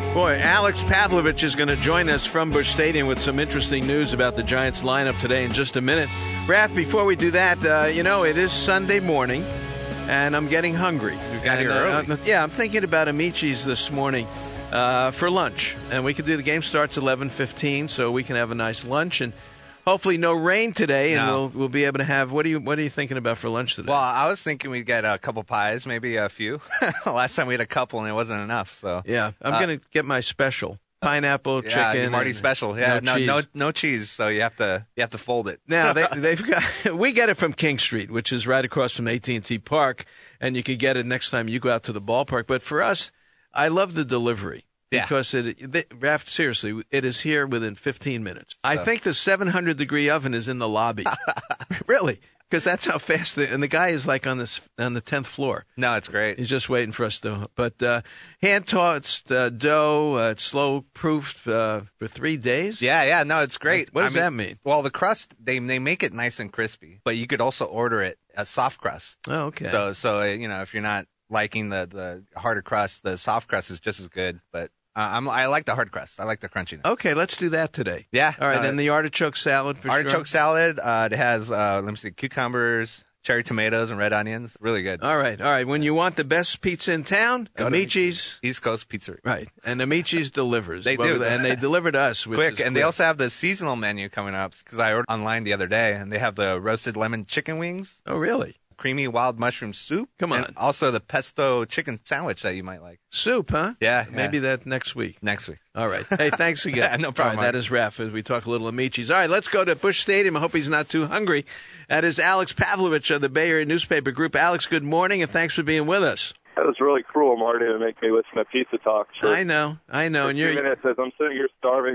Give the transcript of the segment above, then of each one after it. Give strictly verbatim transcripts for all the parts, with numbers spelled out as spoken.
Boy, Alex Pavlovich is going to join us from Busch Stadium with some interesting news about the Giants lineup today in just a minute. Raph, before we do that, uh, you know, it is Sunday morning, and I'm getting hungry. You got and, here uh, early. uh, yeah, I'm thinking about Amici's this morning uh, for lunch. And we could do the game starts eleven fifteen, so we can have a nice lunch. And hopefully no rain today, and No. we'll we'll be able to have, what are you what are you thinking about for lunch today? Well, I was thinking we'd get a couple pies, maybe a few. Last time we had a couple, and it wasn't enough. So yeah, I'm uh, going to get my special. Pineapple, yeah, chicken, Marty and special. Yeah, no no, cheese. no, no cheese. So you have to, you have to fold it. Now they, they've got. We get it from King Street, which is right across from A T and T Park, and you can get it next time you go out to the ballpark. But for us, I love the delivery Yeah. because it. They, Raph, seriously, it is here within fifteen minutes. I So- think the seven hundred degree oven is in the lobby. Really, because that's how fast. The, and the guy is like on this on the tenth floor. No, it's great. He's just waiting for us to. But uh, hand tossed uh, dough, uh, it's slow proofed uh, for three days. Yeah, yeah, no, it's great. What does I that mean? Well, the crust, they they make it nice and crispy, but you could also order it a soft crust. Oh, okay. So, so uh, you know, if you're not liking the, the harder crust, the soft crust is just as good. But uh, I'm I like the hard crust. I like the crunchiness. Okay, let's do that today. Yeah. All right, uh, and the artichoke salad for artichoke sure. salad. Uh, it has uh, let me see, cucumbers, cherry tomatoes, and red onions. Really good. All right, all right. When you want the best pizza in town, Go to Amici's. East Coast Pizzeria. Right, and Amici's delivers. They Well, do. and they deliver to us. Which Quick, is and they quick. also have the seasonal menu coming up because I ordered online the other day, and they have the roasted lemon chicken wings, Oh, really? creamy wild mushroom soup. Come on. and also the pesto chicken sandwich that you might like. Soup, huh? Yeah, Maybe yeah. that next week. Next week. All right. Hey, thanks again. No problem, All right, that Mark. is Raph as we talk a little Amici's. All right, let's go to Busch Stadium. I hope he's not too hungry. That is Alex Pavlovich of the Bay Area Newspaper Group. Alex, good morning, and thanks for being with us. That was really cruel, Marty, to make me listen to pizza talk. For, I know, I know. for And two you're. minutes as I'm sitting here starving.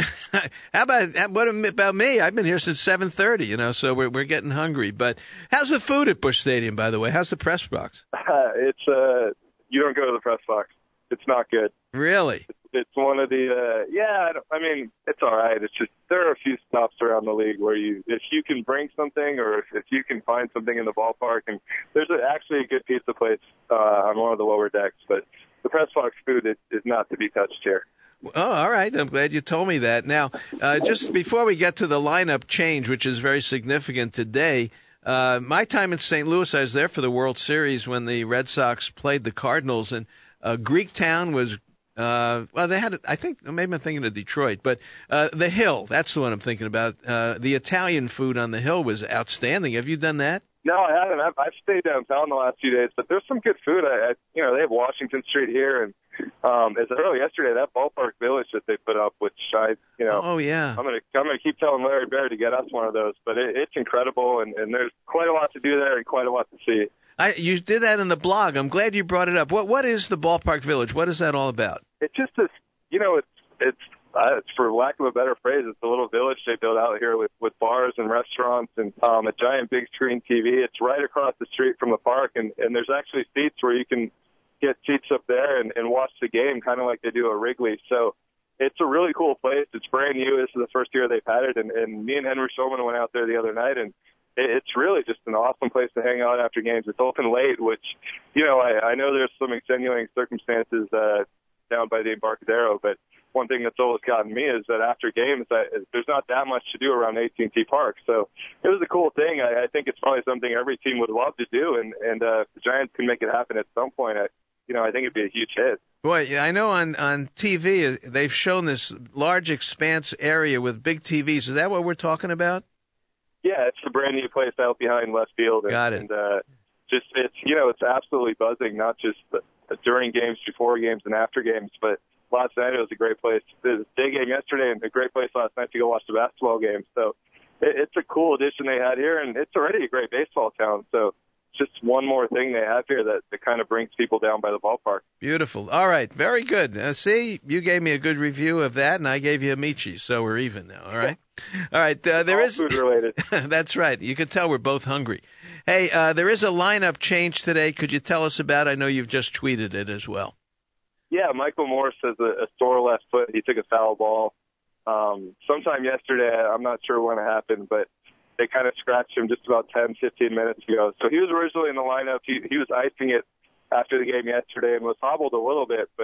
How about how- what about me? I've been here since seven thirty. You know, so we're we're getting hungry. But how's the food at Busch Stadium, by the way? How's the press box? it's uh, you don't go to the press box. It's not good. Really? It's one of the uh, yeah. I, don't, I mean, it's all right. It's just there are a few stops around the league where you, if you can bring something, or if, if you can find something in the ballpark, and there's a, actually a good pizza place uh, on one of the lower decks, but the press box food is, is not to be touched here. Oh, all right. I'm glad you told me that. Now, uh, just before we get to the lineup change, which is very significant today, uh, my time in Saint Louis, I was there for the World Series when the Red Sox played the Cardinals, and uh, Greektown was, uh, well, they had, I think, maybe I'm thinking of Detroit, but uh, the Hill, that's the one I'm thinking about. Uh, the Italian food on the Hill was outstanding. Have you done that? No, I haven't. I've, I've stayed downtown the last few days, but there's some good food. I, I you know, they have Washington Street here, and um, as early yesterday, that ballpark village that they put up, which I, you know, Oh, yeah. I'm gonna I'm gonna keep telling Larry Bear to get us one of those. But it, it's incredible, and, and there's quite a lot to do there and quite a lot to see. I, you did that in the blog. I'm glad you brought it up. What What is the ballpark village? What is that all about? It's just this, you know, it's it's. Uh, it's for lack of a better phrase, it's a little village they built out here with, with bars and restaurants and um, a giant big screen T V. It's right across the street from the park, and, and there's actually seats where you can get seats up there and, and watch the game, kind of like they do at Wrigley. So it's a really cool place. It's brand new. This is the first year they've had it, and, and me and Henry Shulman went out there the other night, and it, it's really just an awesome place to hang out after games. It's open late, which, you know, I, I know there's some extenuating circumstances uh, down by the Embarcadero, but one thing that's always gotten me is that after games, I, there's not that much to do around A T and T Park. So it was a cool thing. I, I think it's probably something every team would love to do, and and uh, if the Giants can make it happen at some point, I, you know, I think it'd be a huge hit. Boy, I know on, on T V they've shown this large expanse area with big T Vs. Is that what we're talking about? Yeah, it's a brand new place out behind left field. And, Got it. And uh, just it's you know it's absolutely buzzing, not just during games, before games, and after games, but last night it was a great place. It was a day game yesterday and a great place last night to go watch the basketball game. So it, it's a cool addition they had here, and it's already a great baseball town. So just one more thing they have here that, that kind of brings people down by the ballpark. Beautiful. All right, very good. Uh, see, you gave me a good review of that, and I gave you Amici, so we're even now. All right. All right. Uh, there All is food related. That's right. You can tell we're both hungry. Hey, uh, there is a lineup change today. Could you tell us about it? I know you've just tweeted it as well. Yeah, Michael Morse has a, a sore left foot. He took a foul ball um, sometime yesterday. I'm not sure when it happened, but they kind of scratched him just about ten, fifteen minutes ago. So he was originally in the lineup. He, he was icing it after the game yesterday and was hobbled a little bit, but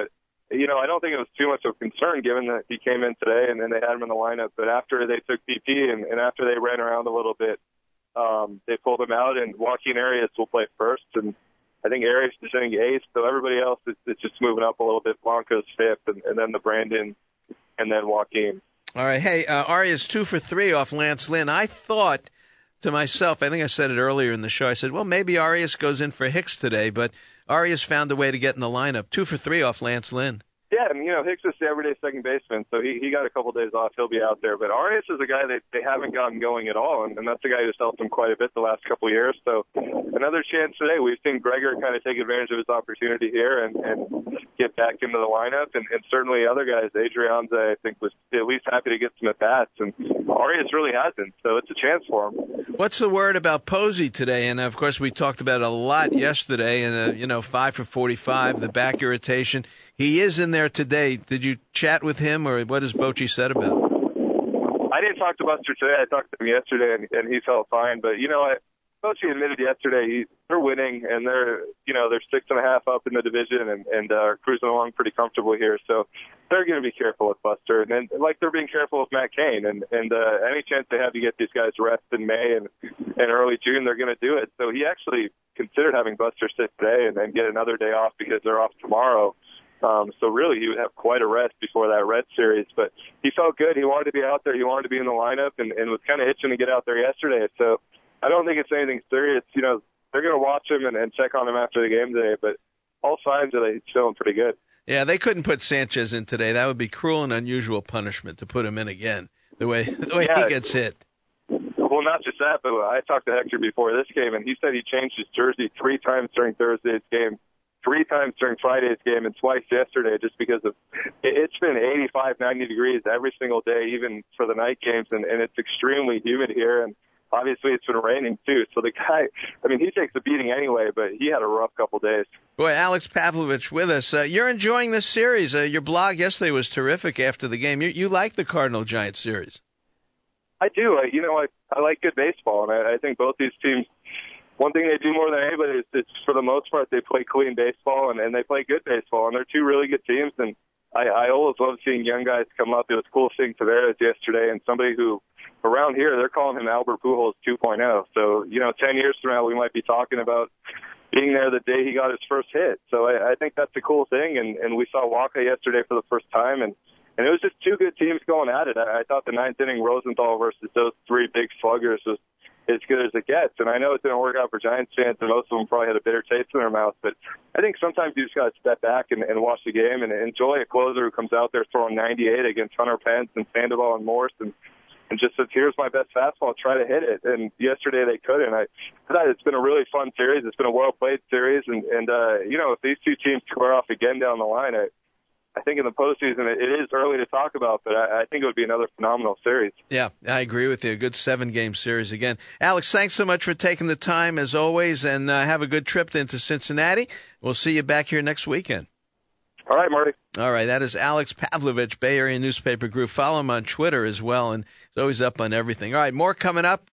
you know, I don't think it was too much of a concern given that he came in today and then they had him in the lineup. But after they took P P and, and after they ran around a little bit, um, they pulled him out, and Joaquin Arias will play first. And I think Arias is hitting eighth, so everybody else is, is just moving up a little bit. Blanco's fifth, and, and then the Brandon, and then Joaquin. All right. Hey, uh, Arias two for three off Lance Lynn. I thought to myself, I think I said it earlier in the show, I said, well, maybe Arias goes in for Hicks today, but Arias found a way to get in the lineup. Two for three off Lance Lynn. Yeah, and, you know, Hicks is the everyday second baseman, so he, he got a couple days off. He'll be out there. But Arias is a guy that they haven't gotten going at all, and, and that's a guy who's helped them quite a bit the last couple of years. So another chance today. We've seen Gregor kind of take advantage of his opportunity here and, and get back into the lineup, and, and certainly other guys. Adrianza, I think, was at least happy to get some at-bats, and Arias really hasn't, so it's a chance for him. What's the word about Posey today? And, of course, we talked about it a lot yesterday, and, uh, you know, five for forty-five, the back irritation. He is in there today. Did you chat with him, or what has Bochy said about it? I didn't talk to Buster today. I talked to him yesterday, and, and he felt fine. But, you know, I, Bochy admitted yesterday he, they're winning, and they're, you know, they're six and a half up in the division and, and uh, cruising along pretty comfortably here. So they're going to be careful with Buster. And then, like they're being careful with Matt Cain. And, and uh, any chance they have to get these guys rest in May and, and early June, they're going to do it. So he actually considered having Buster sit today and then get another day off because they're off tomorrow. Um, so really, he would have quite a rest before that Red Series. But he felt good. He wanted to be out there. He wanted to be in the lineup, and, and was kind of itching to get out there yesterday. So I don't think it's anything serious. You know, they're going to watch him and, and check on him after the game today. But all signs are that he's feeling pretty good. Yeah, they couldn't put Sanchez in today. That would be cruel and unusual punishment to put him in again. The way the way yeah. he gets hit. Well, not just that, but I talked to Hector before this game, and he said he changed his jersey three times during Thursday's game, three times during Friday's game, and twice yesterday just because of it's been eighty-five, ninety degrees every single day, even for the night games, and, and it's extremely humid here, and obviously it's been raining too. So the guy, I mean, he takes a beating anyway, but he had a rough couple days. Boy, Alex Pavlovich with us. Uh, you're enjoying this series. Uh, your blog yesterday was terrific after the game. You, you like the Cardinal-Giants series. I do. I, you know, I, I like good baseball, and I, I think both these teams, one thing they do more than anybody is, is for the most part, they play clean baseball, and, and they play good baseball, and they're two really good teams. And I, I always love seeing young guys come up. It was cool seeing Taveras yesterday, and somebody who, around here, they're calling him Albert Pujols two point oh. So, you know, ten years from now, we might be talking about being there the day he got his first hit. So I, I think that's a cool thing, and, and we saw Waka yesterday for the first time, and And it was just two good teams going at it. I, I thought the ninth inning Rosenthal versus those three big sluggers was as good as it gets. And I know it didn't work out for Giants fans, and most of them probably had a bitter taste in their mouth. But I think sometimes you just got to step back and, and watch the game and enjoy a closer who comes out there throwing ninety-eight against Hunter Pence and Sandoval and Morse and, and just says, here's my best fastball, try to hit it. And yesterday they couldn't. I thought it's been a really fun series. It's been a well-played series. And, and uh, you know, if these two teams square off again down the line, I, I think in the postseason, it is early to talk about, but I, I think it would be another phenomenal series. Yeah, I agree with you. A good seven-game series again. Alex, thanks so much for taking the time, as always, and uh, have a good trip into Cincinnati. We'll see you back here next weekend. All right, Marty. All right, that is Alex Pavlovich, Bay Area Newspaper Group. Follow him on Twitter as well, and he's always up on everything. All right, more coming up.